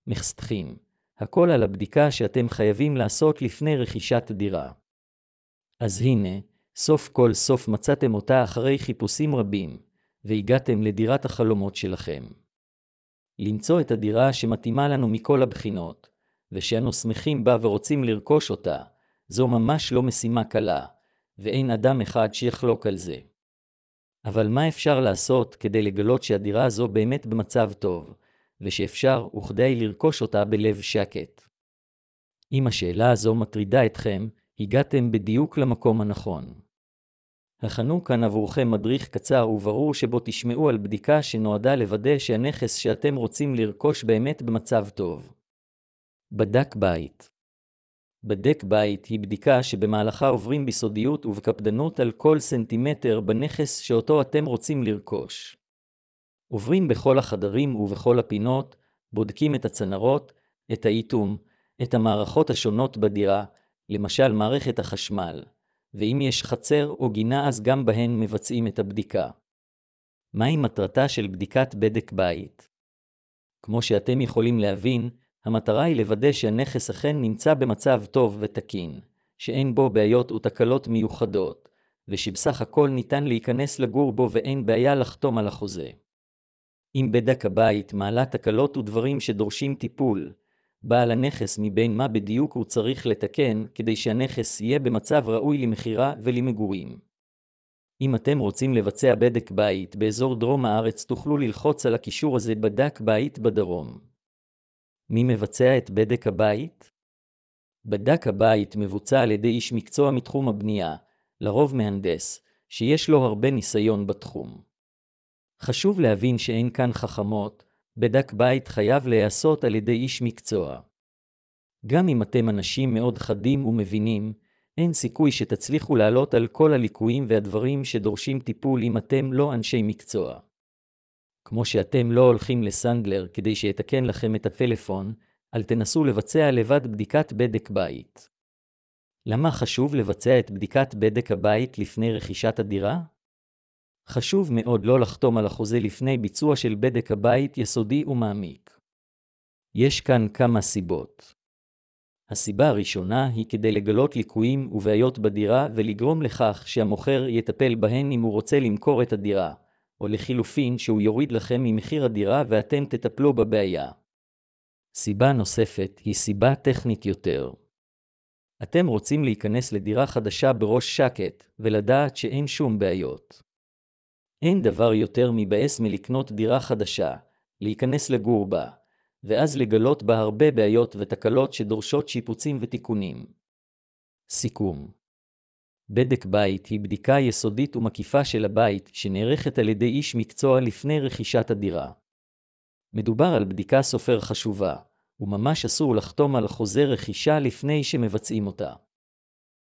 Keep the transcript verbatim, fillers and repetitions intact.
מחסטחים, הכל על הבדיקה שאתם חייבים לעשות לפני רכישת דירה. אז הנה, סוף כל סוף מצאתם אותה אחרי חיפושים רבים, והגעתם לדירת החלומות שלכם. למצוא את הדירה שמתאימה לנו מכל הבחינות, ושאנו שמחים בה ורוצים לרכוש אותה, זו ממש לא משימה קלה, ואין אדם אחד שיחלוק על זה. אבל מה אפשר לעשות כדי לגלות שהדירה הזו באמת במצב טוב, ושאפשר וכדי לרכוש אותה בלב שקט? אם השאלה הזו מטרידה אתכם, הגעתם בדיוק למקום הנכון. הכנו כאן עבורכם מדריך קצר וברור שבו תשמעו על בדיקה שנועדה לוודא שהנכס שאתם רוצים לרכוש באמת במצב טוב. בדק בית. בדק בית היא בדיקה שבמהלכה עוברים בסודיות ובקפדנות על כל סנטימטר בנכס שאותו אתם רוצים לרכוש. עוברים בכל החדרים ובכל הפינות, בודקים את הצנרות, את האיתום, את המערכות השונות בדירה, למשל מערכת החשמל, ואם יש חצר או גינה אז גם בהן מבצעים את הבדיקה. מהי מטרתה של בדיקת בדק בית? כמו שאתם יכולים להבין, המטרה היא לוודא שהנכס אכן נמצא במצב טוב ותקין, שאין בו בעיות ותקלות מיוחדות, ושבסך הכל ניתן להיכנס לגור בו ואין בעיה לחתום על החוזה. אם בדק הבית מעלה תקלות ודברים שדורשים טיפול, בעל הנכס מבין מה בדיוק הוא צריך לתקן כדי שהנכס יהיה במצב ראוי למכירה ולמגורים. אם אתם רוצים לבצע בדק בית באזור דרום הארץ תוכלו ללחוץ על הקישור הזה בדק בית בדרום. מי מבצע את בדק הבית? בדק הבית מבוצע על ידי איש מקצוע מתחום הבנייה, לרוב מהנדס, שיש לו הרבה ניסיון בתחום. חשוב להבין שאין כאן חכמות, בדק בית חייב להיעשות על ידי איש מקצוע. גם אם אתם אנשים מאוד חדים ומבינים, אין סיכוי שתצליחו לעלות על כל הליקויים והדברים שדורשים טיפול אם אתם לא אנשי מקצוע. כמו שאתם לא הולכים לסנדלר כדי שיתקן לכם את הפלאפון, אל תנסו לבצע לבד בדיקת בדק בית. למה חשוב לבצע את בדיקת בדק הבית לפני רכישת הדירה? חשוב מאוד לא לחתום על החוזה לפני ביצוע של בדק הבית יסודי ומעמיק. יש כאן כמה סיבות. הסיבה הראשונה היא כדי לגלות ליקויים ובעיות בדירה ולגרום לכך שהמוכר יטפל בהן אם הוא רוצה למכור את הדירה, או לחילופין שהוא יוריד לכם ממחיר הדירה ואתם תטפלו בבעיה. סיבה נוספת היא סיבה טכנית יותר. אתם רוצים להיכנס לדירה חדשה בראש שקט ולדעת שאין שום בעיות. אין דבר יותר מבאס מלקנות דירה חדשה, להיכנס לגור בה, ואז לגלות בה הרבה בעיות ותקלות שדורשות שיפוצים ותיקונים. סיכום. בדק בית היא בדיקה יסודית ומקיפה של הבית שנערכת על ידי איש מקצוע לפני רכישת הדירה. מדובר על בדיקה סופר חשובה, וממש אסור לחתום על חוזה רכישה לפני שמבצעים אותה.